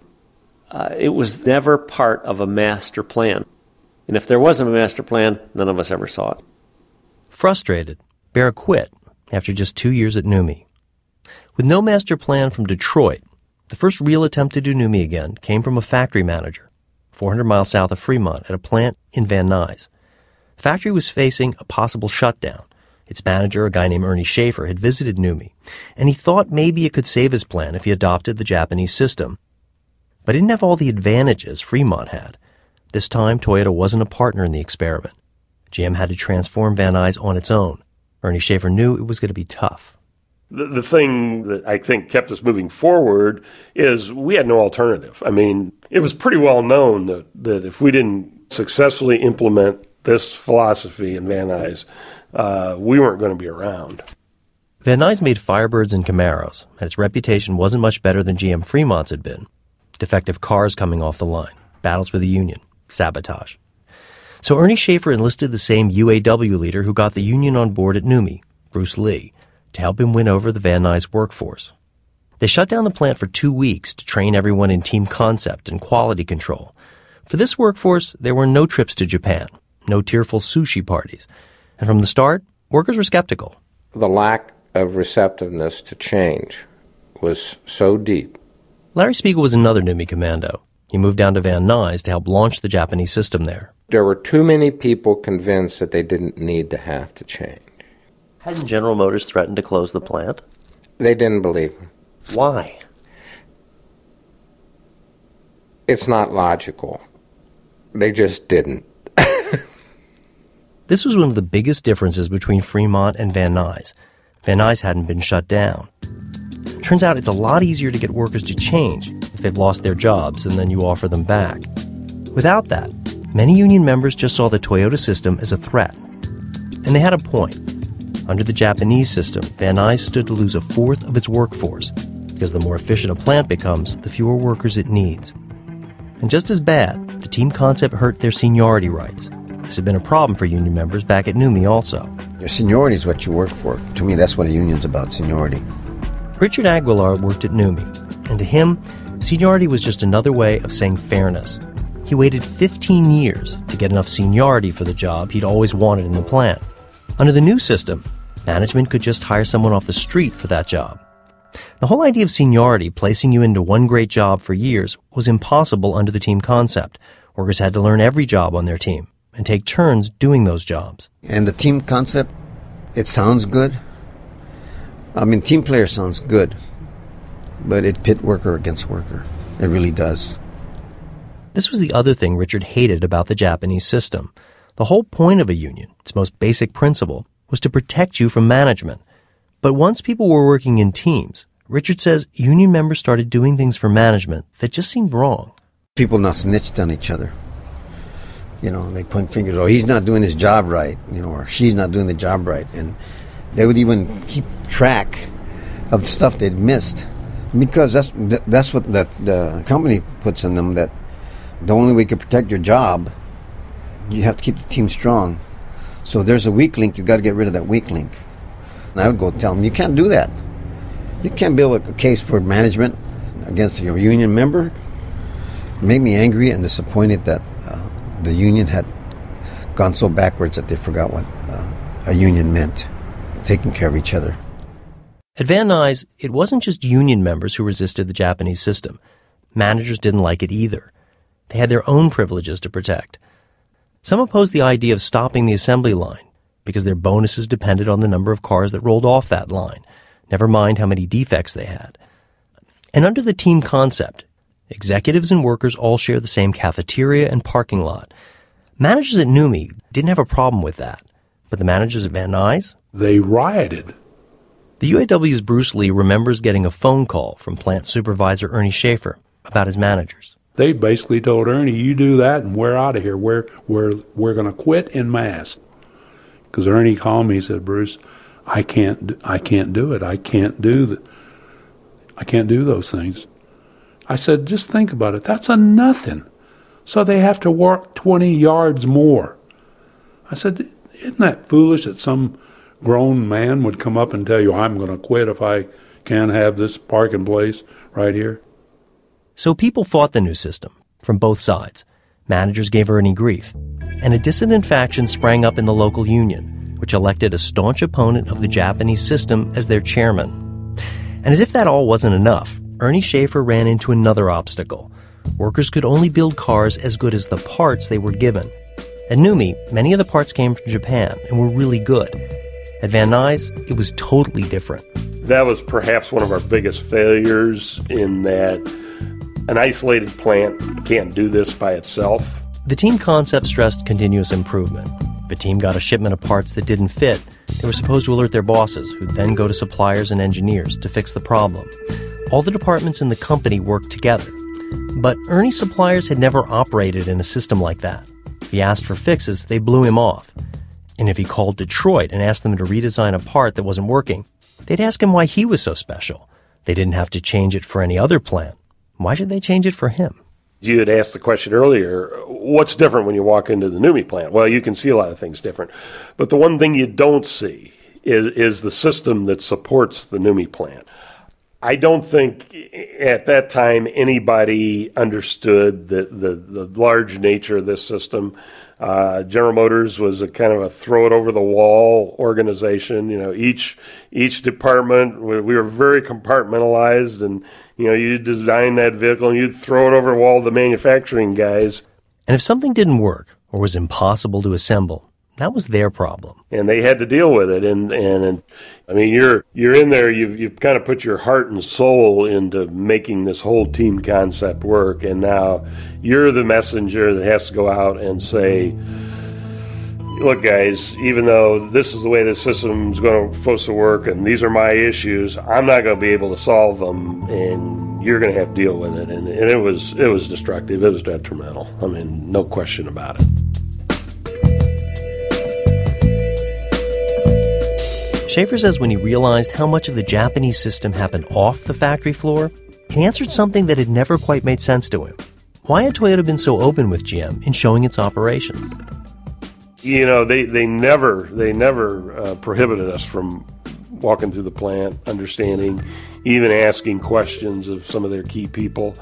It was never part of a master plan. And if there wasn't a master plan, none of us ever saw it. Frustrated, Barra quit after just 2 years at NUMMI. With no master plan from Detroit, the first real attempt to do NUMMI again came from a factory manager, 400 miles south of Fremont, at a plant in Van Nuys. The factory was facing a possible shutdown. Its manager, a guy named Ernie Schaefer, had visited NUMMI, and he thought maybe it could save his plan if he adopted the Japanese system. But it didn't have all the advantages Fremont had. This time, Toyota wasn't a partner in the experiment. GM had to transform Van Nuys on its own. Ernie Schaefer knew it was going to be tough. The thing that I think kept us moving forward is we had no alternative. I mean, it was pretty well known that if we didn't successfully implement this philosophy in Van Nuys, we weren't going to be around. Van Nuys made Firebirds and Camaros, and its reputation wasn't much better than GM Fremont's had been. Defective cars coming off the line, battles with the union, sabotage. So Ernie Schaefer enlisted the same UAW leader who got the union on board at NUMMI, Bruce Lee, to help him win over the Van Nuys workforce. They shut down the plant for 2 weeks to train everyone in team concept and quality control. For this workforce, there were no trips to Japan, no tearful sushi parties. And from the start, workers were skeptical. The lack of receptiveness to change was so deep. Larry Spiegel was another NUMMI commando. He moved down to Van Nuys to help launch the Japanese system there. There were too many people convinced that they didn't need to have to change. Hadn't General Motors threatened to close the plant? They didn't believe him. Why? It's not logical. They just didn't. This was one of the biggest differences between Fremont and Van Nuys. Van Nuys hadn't been shut down. Turns out it's a lot easier to get workers to change if they've lost their jobs and then you offer them back. Without that, many union members just saw the Toyota system as a threat. And they had a point. Under the Japanese system, Van Nuys stood to lose a fourth of its workforce, because the more efficient a plant becomes, the fewer workers it needs. And just as bad, the team concept hurt their seniority rights. This had been a problem for union members back at NUMMI also. Your seniority is what you work for. To me, that's what a union's about, seniority. Richard Aguilar worked at NUMMI, and to him, seniority was just another way of saying fairness. He waited 15 years to get enough seniority for the job he'd always wanted in the plant. Under the new system, management could just hire someone off the street for that job. The whole idea of seniority placing you into one great job for years was impossible under the team concept. Workers had to learn every job on their team and take turns doing those jobs. And the team concept, it sounds good. I mean, team player sounds good, but it pit worker against worker. It really does. This was the other thing Richard hated about the Japanese system. The whole point of a union, its most basic principle, was to protect you from management. But once people were working in teams, Richard says union members started doing things for management that just seemed wrong. People now snitched on each other. You know, they point fingers, oh, he's not doing his job right, you know, or she's not doing the job right. And they would even keep track of the stuff they'd missed. Because that's what the company puts in them, that the only way you can protect your job, you have to keep the team strong. So if there's a weak link, you've got to get rid of that weak link. And I would go tell them, you can't do that. You can't build a case for management against your union member. It made me angry and disappointed that the union had gone so backwards that they forgot what a union meant, taking care of each other. At Van Nuys, it wasn't just union members who resisted the Japanese system. Managers didn't like it either. They had their own privileges to protect. Some opposed the idea of stopping the assembly line because their bonuses depended on the number of cars that rolled off that line, never mind how many defects they had. And under the team concept, executives and workers all share the same cafeteria and parking lot. Managers at NUMMI didn't have a problem with that, but the managers at Van Nuys? They rioted. The UAW's Bruce Lee remembers getting a phone call from plant supervisor Ernie Schaefer about his managers. They basically told Ernie, you do that and we're out of here. We're going to quit en masse. Because Ernie called me and said, Bruce, I can't do it. I can't do those things. I said, just think about it. That's a nothing. So they have to walk 20 yards more. I said, isn't that foolish that some grown man would come up and tell you, I'm going to quit if I can't have this parking place right here? So people fought the new system from both sides. Managers gave Ernie grief. And a dissident faction sprang up in the local union, which elected a staunch opponent of the Japanese system as their chairman. And as if that all wasn't enough, Ernie Schaefer ran into another obstacle. Workers could only build cars as good as the parts they were given. At NUMMI, many of the parts came from Japan and were really good. At Van Nuys, it was totally different. That was perhaps one of our biggest failures, in that an isolated plant can't do this by itself. The team concept stressed continuous improvement. If a team got a shipment of parts that didn't fit, they were supposed to alert their bosses, who'd then go to suppliers and engineers to fix the problem. All the departments in the company worked together. But Ernie's suppliers had never operated in a system like that. If he asked for fixes, they blew him off. And if he called Detroit and asked them to redesign a part that wasn't working, they'd ask him why he was so special. They didn't have to change it for any other plant. Why should they change it for him? You had asked the question earlier, what's different when you walk into the NUMMI plant? Well, you can see a lot of things different. But the one thing you don't see is the system that supports the NUMMI plant. I don't think at that time anybody understood the large nature of this system. General Motors was a kind of a throw-it-over-the-wall organization. You know, each department, we were very compartmentalized, and you know, you design that vehicle and you'd throw it over the wall to the manufacturing guys. And if something didn't work or was impossible to assemble, that was their problem. And they had to deal with it. And I mean, you're in there, you've kind of put your heart and soul into making this whole team concept work. And now you're the messenger that has to go out and say, look, guys, even though this is the way the system's supposed to work and these are my issues, I'm not going to be able to solve them, and you're going to have to deal with it. And it was destructive. It was detrimental. I mean, no question about it. Schaefer says when he realized how much of the Japanese system happened off the factory floor, he answered something that had never quite made sense to him. Why had Toyota been so open with GM in showing its operations? You know, they never prohibited us from walking through the plant, understanding, even asking questions of some of their key people.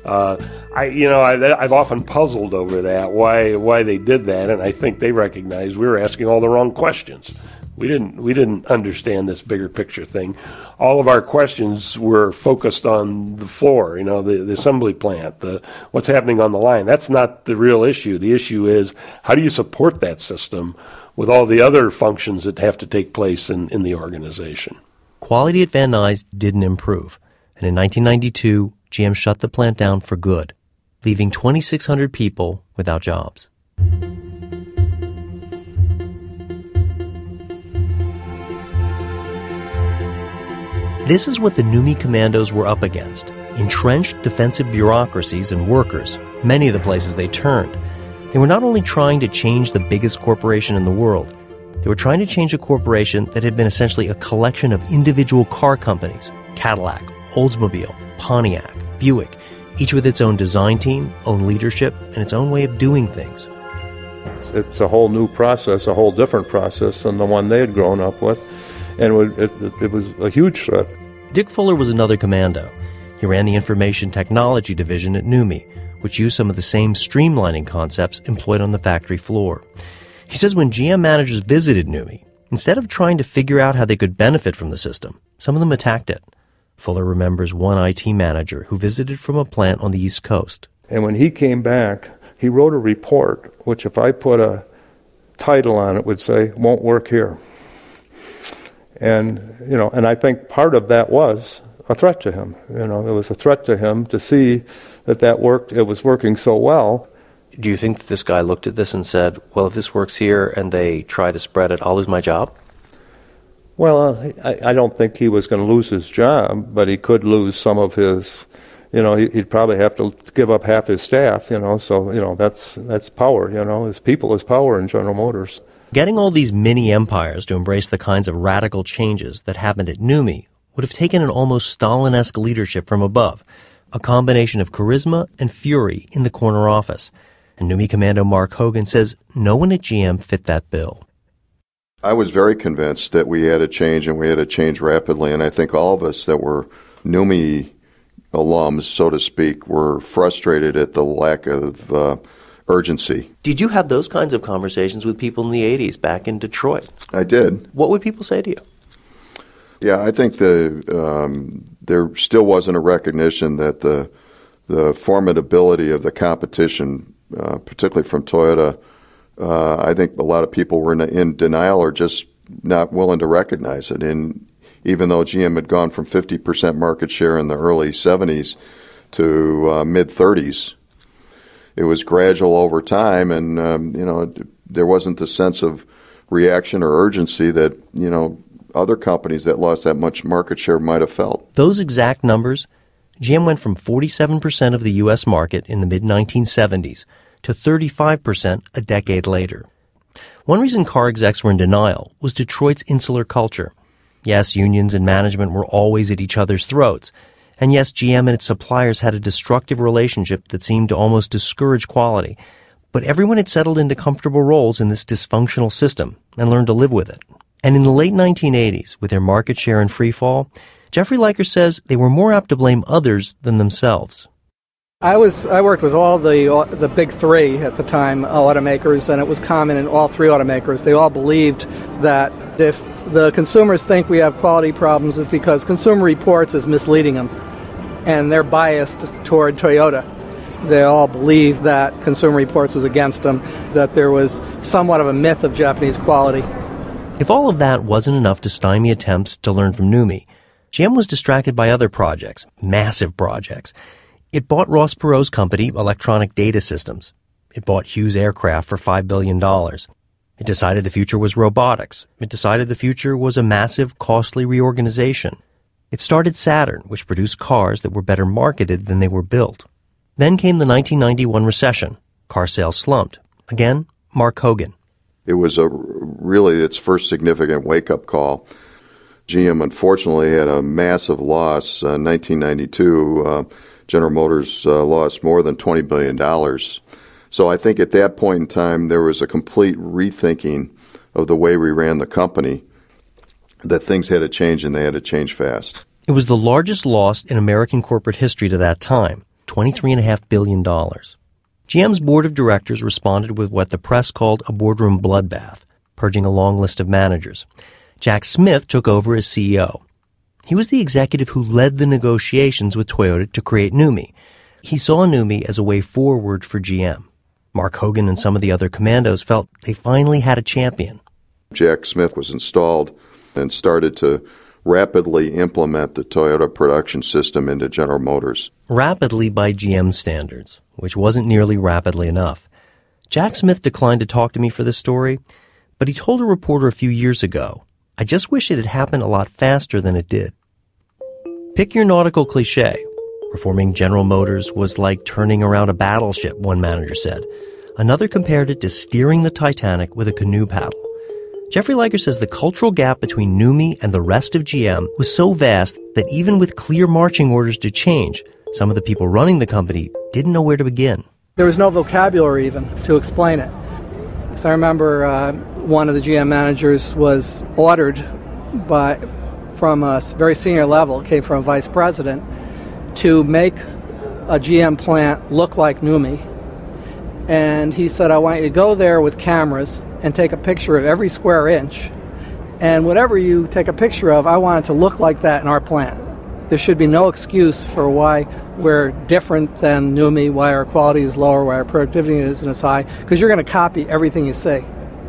I've often puzzled over that, why they did that, and I think they recognized we were asking all the wrong questions. We didn't understand this bigger picture thing. All of our questions were focused on the floor, you know, the assembly plant, what's happening on the line. That's not the real issue. The issue is, how do you support that system with all the other functions that have to take place in the organization? Quality at Van Nuys didn't improve, and in 1992, GM shut the plant down for good, leaving 2,600 people without jobs. This is what the NUMMI commandos were up against: entrenched defensive bureaucracies and workers, many of the places they turned. They were not only trying to change the biggest corporation in the world, they were trying to change a corporation that had been essentially a collection of individual car companies: Cadillac, Oldsmobile, Pontiac, Buick, each with its own design team, own leadership, and its own way of doing things. It's a whole new process, a whole different process than the one they had grown up with, and it was a huge threat. Dick Fuller was another commando. He ran the information technology division at NUMMI, which used some of the same streamlining concepts employed on the factory floor. He says when GM managers visited NUMMI, instead of trying to figure out how they could benefit from the system, some of them attacked it. Fuller remembers one IT manager who visited from a plant on the East Coast. And when he came back, he wrote a report, which if I put a title on it would say, "Won't work here." And, and I think part of that was a threat to him. It was a threat to him to see that worked, it was working so well. Do you think that this guy looked at this and said, well, if this works here and they try to spread it, I'll lose my job? Well, I don't think he was going to lose his job, but he could lose some of his, he'd probably have to give up half his staff, so, that's power, his people is power in General Motors. Getting all these mini-empires to embrace the kinds of radical changes that happened at NUMMI would have taken an almost Stalin-esque leadership from above, a combination of charisma and fury in the corner office. And NUMMI Commando Mark Hogan says no one at GM fit that bill. I was very convinced that we had to change, and we had to change rapidly, and I think all of us that were NUMMI alums, so to speak, were frustrated at the lack of urgency. Did you have those kinds of conversations with people in the 80s back in Detroit? I did. What would people say to you? Yeah, I think there still wasn't a recognition that the formidability of the competition, particularly from Toyota, I think a lot of people were in denial or just not willing to recognize it. And even though GM had gone from 50% market share in the early 70s to mid-30s, it was gradual over time, and there wasn't the sense of reaction or urgency that other companies that lost that much market share might have felt. Those exact numbers, GM went from 47% of the U.S. market in the mid-1970s to 35% a decade later. One reason car execs were in denial was Detroit's insular culture. Yes, unions and management were always at each other's throats. And yes, GM and its suppliers had a destructive relationship that seemed to almost discourage quality. But everyone had settled into comfortable roles in this dysfunctional system and learned to live with it. And in the late 1980s, with their market share in free fall, Jeffrey Liker says they were more apt to blame others than themselves. I worked with all the big three at the time, automakers, and it was common in all three automakers. They all believed that if the consumers think we have quality problems, it's because Consumer Reports is misleading them, and they're biased toward Toyota. They all believed that Consumer Reports was against them, that there was somewhat of a myth of Japanese quality. If all of that wasn't enough to stymie attempts to learn from NUMMI, GM was distracted by other projects, massive projects. It bought Ross Perot's company, Electronic Data Systems. It bought Hughes Aircraft for $5 billion. It decided the future was robotics. It decided the future was a massive, costly reorganization. It started Saturn, which produced cars that were better marketed than they were built. Then came the 1991 recession. Car sales slumped. Again, Mark Hogan. It was really its first significant wake-up call. GM unfortunately had a massive loss. In 1992, General Motors lost more than $20 billion. So I think at that point in time, there was a complete rethinking of the way we ran the company, that things had to change, and they had to change fast. It was the largest loss in American corporate history to that time, $23.5 billion. GM's board of directors responded with what the press called a boardroom bloodbath, purging a long list of managers. Jack Smith took over as CEO. He was the executive who led the negotiations with Toyota to create NUMMI. He saw NUMMI as a way forward for GM. Mark Hogan and some of the other commandos felt they finally had a champion. Jack Smith was installed and started to rapidly implement the Toyota production system into General Motors. Rapidly by GM standards, which wasn't nearly rapidly enough. Jack Smith declined to talk to me for this story, but he told a reporter a few years ago, "I just wish it had happened a lot faster than it did." Pick your nautical cliche. Reforming General Motors was like turning around a battleship, one manager said. Another compared it to steering the Titanic with a canoe paddle. Jeffrey Liger says the cultural gap between NUMMI and the rest of GM was so vast that even with clear marching orders to change, some of the people running the company didn't know where to begin. There was no vocabulary even to explain it. So I remember one of the GM managers was ordered from a very senior level, came from a vice president, to make a GM plant look like NUMMI. And he said, "I want you to go there with cameras and take a picture of every square inch. And whatever you take a picture of, I want it to look like that in our plant. There should be no excuse for why we're different than NUMMI, why our quality is lower, why our productivity isn't as high, because you're going to copy everything you see."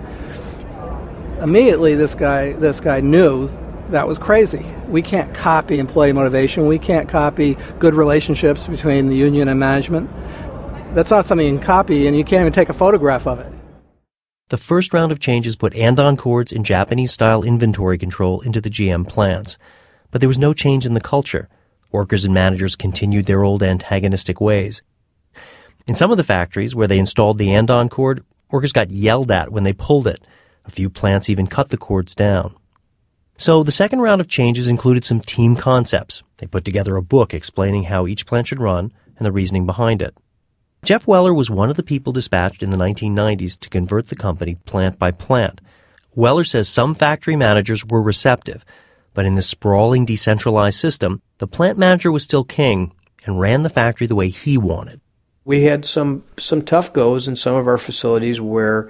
Immediately, this guy knew that was crazy. We can't copy employee motivation. We can't copy good relationships between the union and management. That's not something you can copy, and you can't even take a photograph of it. The first round of changes put andon cords and Japanese-style inventory control into the GM plants. But there was no change in the culture. Workers and managers continued their old antagonistic ways. In some of the factories where they installed the andon cord, workers got yelled at when they pulled it. A few plants even cut the cords down. So the second round of changes included some team concepts. They put together a book explaining how each plant should run and the reasoning behind it. Jeff Weller was one of the people dispatched in the 1990s to convert the company plant by plant. Weller says some factory managers were receptive, but in this sprawling, decentralized system, the plant manager was still king and ran the factory the way he wanted. We had some tough goes in some of our facilities where,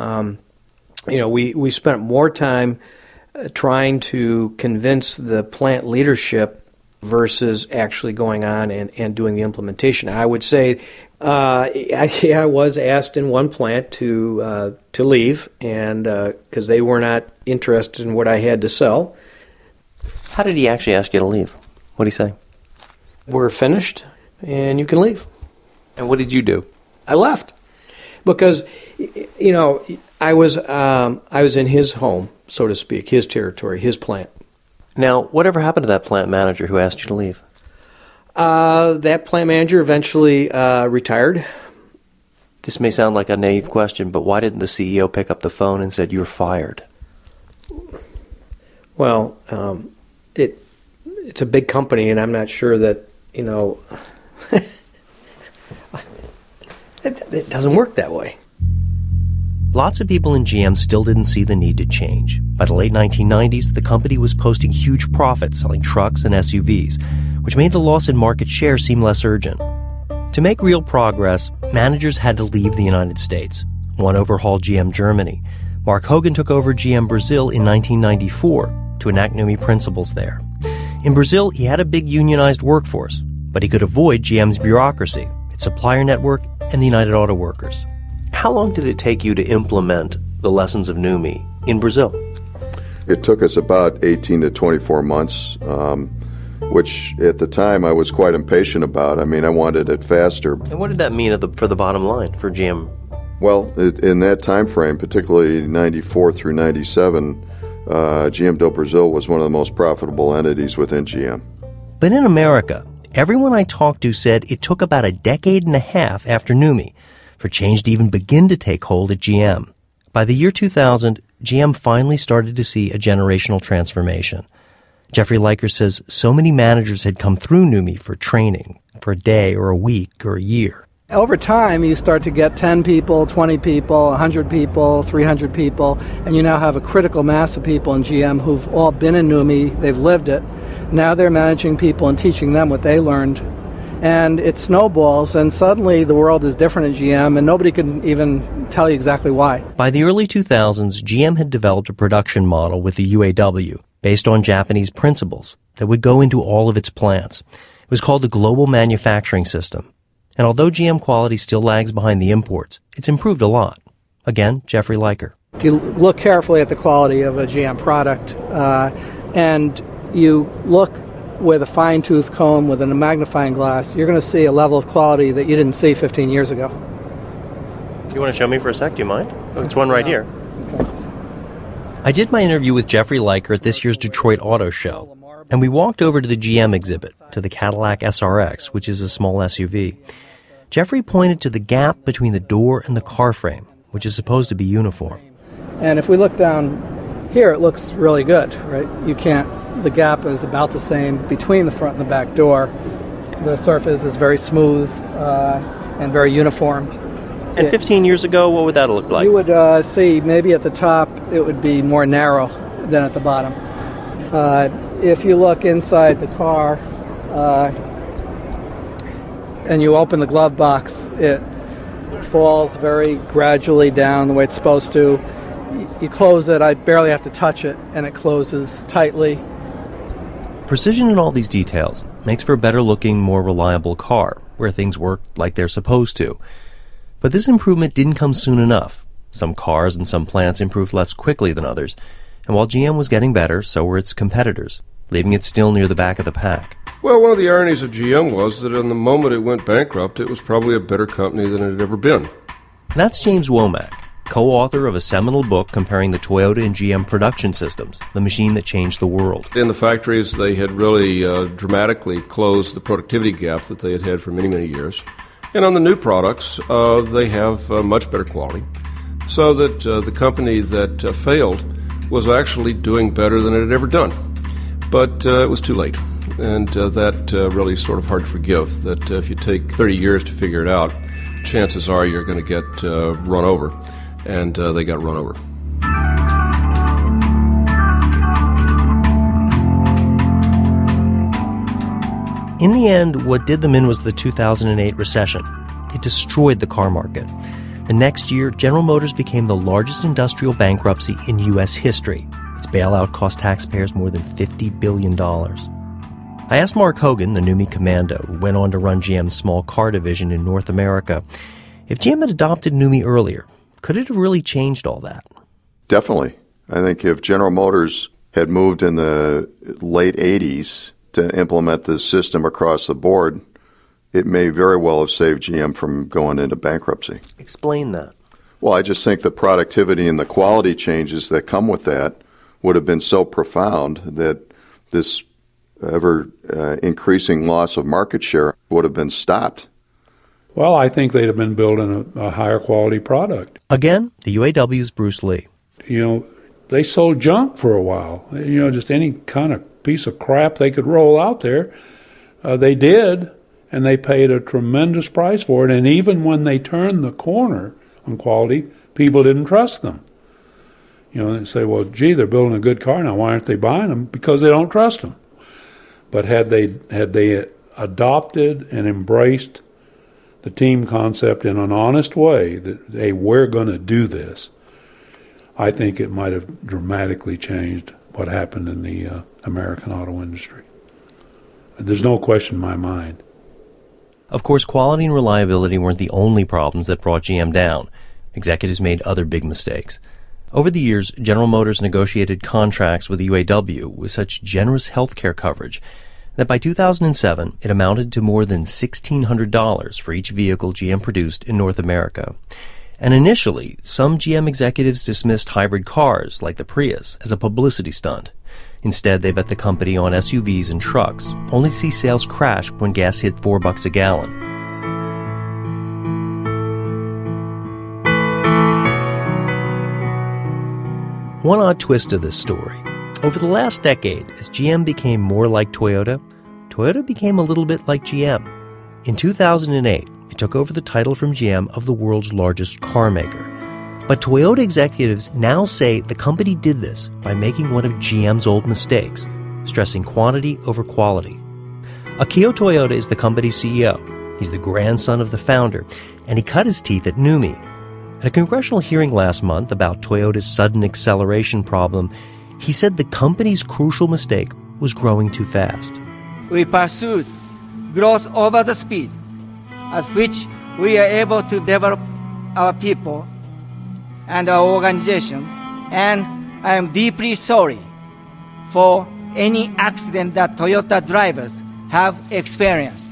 we spent more time trying to convince the plant leadership versus actually going on and doing the implementation. I would say I was asked in one plant to leave, and because they were not interested in what I had to sell. How did he actually ask you to leave? What did he say? "We're finished, and you can leave." And what did you do? I left because, I was in his home, so to speak, his territory, his plant. Now, whatever happened to that plant manager who asked you to leave? That plant manager eventually retired. This may sound like a naive question, but why didn't the CEO pick up the phone and said, "You're fired"? Well, it's a big company, and I'm not sure that, it doesn't work that way. Lots of people in GM still didn't see the need to change. By the late 1990s, the company was posting huge profits selling trucks and SUVs, which made the loss in market share seem less urgent. To make real progress, managers had to leave the United States. One overhauled GM Germany. Mark Hogan took over GM Brazil in 1994 to enact NUMMI principles there. In Brazil, he had a big unionized workforce, but he could avoid GM's bureaucracy, its supplier network, and the United Auto Workers. How long did it take you to implement the lessons of NUMMI in Brazil? It took us about 18 to 24 months, which at the time I was quite impatient about. I mean, I wanted it faster. And what did that mean for the bottom line for GM? Well, in that time frame, particularly 94 through 97, GM do Brazil was one of the most profitable entities within GM. But in America, everyone I talked to said it took about a decade and a half after NUMMI for change to even begin to take hold at GM. By the year 2000, GM finally started to see a generational transformation. Jeffrey Liker says so many managers had come through NUMMI for training for a day or a week or a year. Over time, you start to get 10 people, 20 people, 100 people, 300 people, and you now have a critical mass of people in GM who've all been in NUMMI, they've lived it. Now they're managing people and teaching them what they learned. And it snowballs, and suddenly the world is different at GM, and nobody can even tell you exactly why. By the early 2000s, GM had developed a production model with the UAW based on Japanese principles that would go into all of its plants. It was called the Global Manufacturing System. And although GM quality still lags behind the imports, it's improved a lot. Again, Jeffrey Liker. If you look carefully at the quality of a GM product, and you look with a fine-tooth comb with a magnifying glass, you're going to see a level of quality that you didn't see 15 years ago. You want to show me for a sec? Do you mind? It's one right here. Okay. I did my interview with Jeffrey Liker at this year's Detroit Auto Show, and we walked over to the GM exhibit, to the Cadillac SRX, which is a small SUV. Jeffrey pointed to the gap between the door and the car frame, which is supposed to be uniform. And if we look down here, it looks really good, right? The gap is about the same between the front and the back door. The surface is very smooth and very uniform. And 15 years ago, what would that look like? You would see maybe at the top it would be more narrow than at the bottom. If you look inside the car and you open the glove box, it falls very gradually down the way it's supposed to. You close it, I barely have to touch it, and it closes tightly. Precision in all these details makes for a better-looking, more reliable car, where things work like they're supposed to. But this improvement didn't come soon enough. Some cars and some plants improved less quickly than others, and while GM was getting better, so were its competitors, leaving it still near the back of the pack. Well, one of the ironies of GM was that in the moment it went bankrupt, it was probably a better company than it had ever been. That's James Womack, co-author of a seminal book comparing the Toyota and GM production systems, the machine that changed the world. In the factories, they had really dramatically closed the productivity gap that they had had for many, many years. And on the new products, they have much better quality. So that the company that failed was actually doing better than it had ever done. But it was too late. And that really is sort of hard to forgive, that if you take 30 years to figure it out, chances are you're going to get run over. And they got run over. In the end, what did them in was the 2008 recession. It destroyed the car market. The next year, General Motors became the largest industrial bankruptcy in U.S. history. Its bailout cost taxpayers more than $50 billion. I asked Mark Hogan, the NUMMI commando, who went on to run GM's small car division in North America, if GM had adopted NUMMI earlier, could it have really changed all that? Definitely. I think if General Motors had moved in the late 80s to implement this system across the board, it may very well have saved GM from going into bankruptcy. Explain that. Well, I just think the productivity and the quality changes that come with that would have been so profound that this ever increasing loss of market share would have been stopped. Well, I think they'd have been building a higher quality product. Again, the UAW's Bruce Lee. They sold junk for a while. Just any kind of piece of crap they could roll out there. They did, and they paid a tremendous price for it. And even when they turned the corner on quality, people didn't trust them. They say, well, gee, they're building a good car now. Why aren't they buying them? Because they don't trust them. But had they adopted and embraced the team concept in an honest way, that, hey, we're going to do this, I think it might have dramatically changed what happened in the American auto industry. There's no question in my mind. Of course, quality and reliability weren't the only problems that brought GM down. Executives made other big mistakes. Over the years, General Motors negotiated contracts with the UAW with such generous health care coverage that by 2007, it amounted to more than $1,600 for each vehicle GM produced in North America. And initially, some GM executives dismissed hybrid cars, like the Prius, as a publicity stunt. Instead, they bet the company on SUVs and trucks, only to see sales crash when gas hit $4 a gallon. One odd twist to this story. Over the last decade, as GM became more like Toyota, Toyota became a little bit like GM. In 2008, it took over the title from GM of the world's largest car maker. But Toyota executives now say the company did this by making one of GM's old mistakes, stressing quantity over quality. Akio Toyoda is the company's CEO. He's the grandson of the founder, and he cut his teeth at NUMMI. At a congressional hearing last month about Toyota's sudden acceleration problem, he said the company's crucial mistake was growing too fast. We pursued growth over the speed at which we are able to develop our people and our organization, and I am deeply sorry for any accident that Toyota drivers have experienced.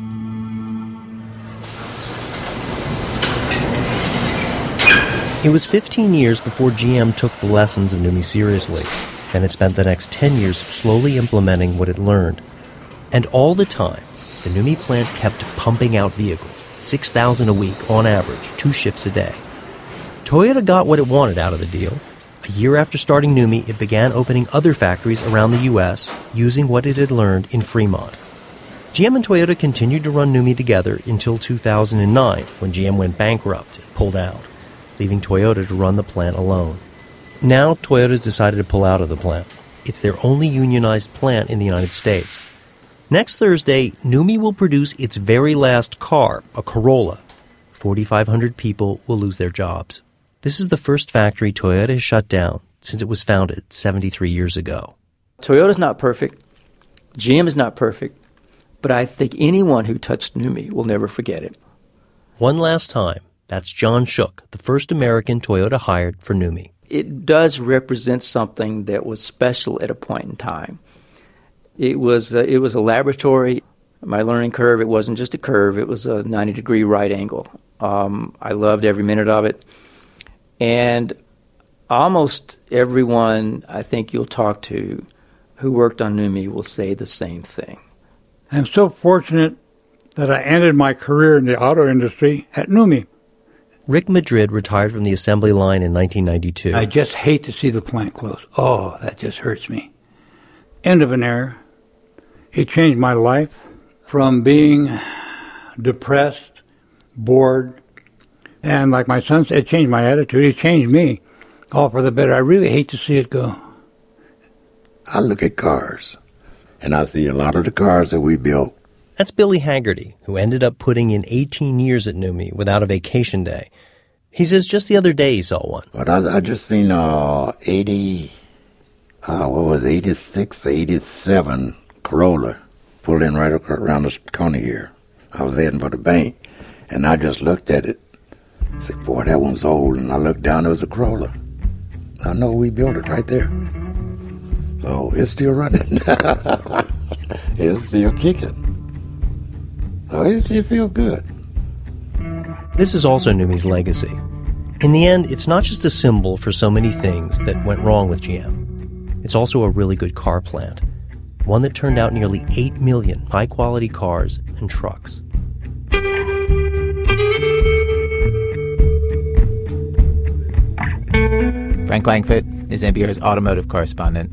It was 15 years before GM took the lessons of NUMMI seriously. Then it spent the next 10 years slowly implementing what it learned. And all the time, the NUMMI plant kept pumping out vehicles, 6,000 a week on average, 2 shifts a day. Toyota got what it wanted out of the deal. A year after starting NUMMI, it began opening other factories around the U.S. using what it had learned in Fremont. GM and Toyota continued to run NUMMI together until 2009, when GM went bankrupt and pulled out, leaving Toyota to run the plant alone. Now, Toyota's decided to pull out of the plant. It's their only unionized plant in the United States. Next Thursday, NUMMI will produce its very last car, a Corolla. 4,500 people will lose their jobs. This is the first factory Toyota has shut down since it was founded 73 years ago. Toyota's not perfect. GM is not perfect. But I think anyone who touched NUMMI will never forget it. One last time, that's John Shook, the first American Toyota hired for NUMMI. It does represent something that was special at a point in time. It was a laboratory. My learning curve, it wasn't just a curve, it was a 90-degree right angle. I loved every minute of it. And almost everyone I think you'll talk to who worked on NUMMI will say the same thing. I'm so fortunate that I ended my career in the auto industry at NUMMI. Rick Madrid retired from the assembly line in 1992. I just hate to see the plant close. Oh, that just hurts me. End of an era. It changed my life from being depressed, bored, and like my son said, it changed my attitude. It changed me, all for the better. I really hate to see it go. I look at cars, and I see a lot of the cars that we built. That's Billy Haggerty, who ended up putting in 18 years at NUMMI without a vacation day. He says just the other day he saw one. But I just seen 86, 87 Corolla pulled in right around the corner here. I was heading for the bank, and I just looked at it. I said, boy, that one's old. And I looked down, it was a Corolla. I know we built it right there. So it's still running. It's still kicking. So it feels good. This is also NUMMI's legacy. In the end, it's not just a symbol for so many things that went wrong with GM. It's also a really good car plant. One that turned out nearly 8 million high-quality cars and trucks. Frank Langfitt is NPR's automotive correspondent.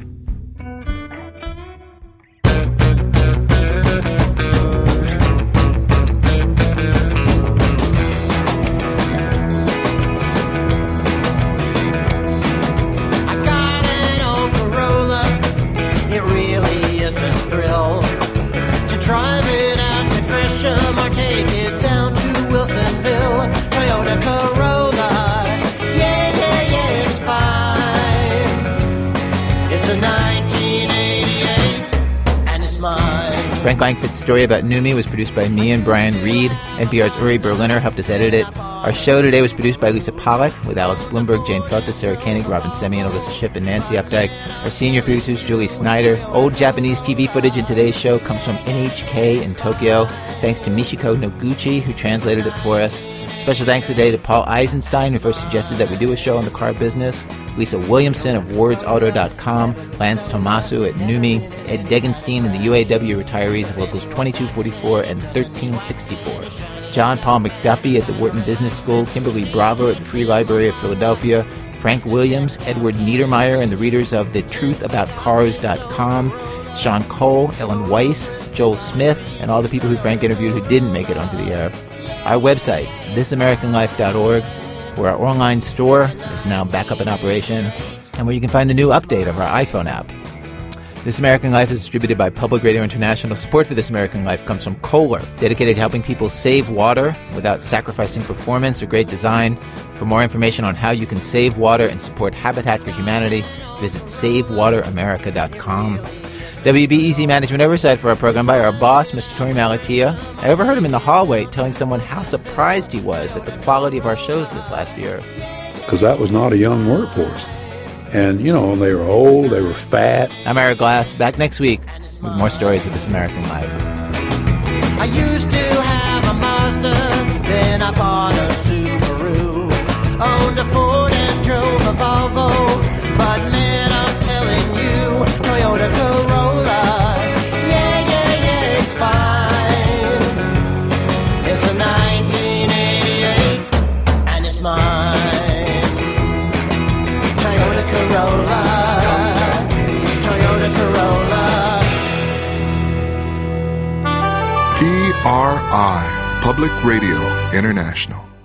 Frank Langfitt's story about NUMMI was produced by me and Brian Reed. NPR's Uri Berliner helped us edit it. Our show today was produced by Lisa Pollack, with Alex Bloomberg, Jane Feltus, Sarah Koenig, Robin Semien, Alyssa Shipp, and Nancy Updike. Our senior producers, Julie Snyder. Old Japanese TV footage in today's show comes from NHK in Tokyo. Thanks to Michiko Noguchi, who translated it for us. Special thanks today to Paul Eisenstein, who first suggested that we do a show on the car business, Lisa Williamson of WordsAuto.com, Lance Tomasu at NUMMI, Ed Degenstein and the UAW retirees of Locals 2244 and 1364, John Paul McDuffie at the Wharton Business School, Kimberly Bravo at the Free Library of Philadelphia, Frank Williams, Edward Niedermeyer, and the readers of TheTruthAboutCars.com, Sean Cole, Ellen Weiss, Joel Smith, and all the people who Frank interviewed who didn't make it onto the air. Our website, thisamericanlife.org, where our online store is now back up in operation, and where you can find the new update of our iPhone app. This American Life is distributed by Public Radio International. Support for This American Life comes from Kohler, dedicated to helping people save water without sacrificing performance or great design. For more information on how you can save water and support Habitat for Humanity, visit SaveWaterAmerica.com. WBEZ Management Oversight for our program by our boss, Mr. Tony Malatia. I overheard him in the hallway telling someone how surprised he was at the quality of our shows this last year. Because that was not a young workforce. And, you know, they were old, they were fat. I'm Eric Glass, back next week with more stories of This American Life. I used to have a Mazda, then I bought a Subaru. Owned a Ford and drove a Volvo, but man, I'm telling you, Toyota Corolla, yeah, it's fine. It's a 1988, and it's mine. Toyota Corolla, Toyota Corolla. PRI, Public Radio International.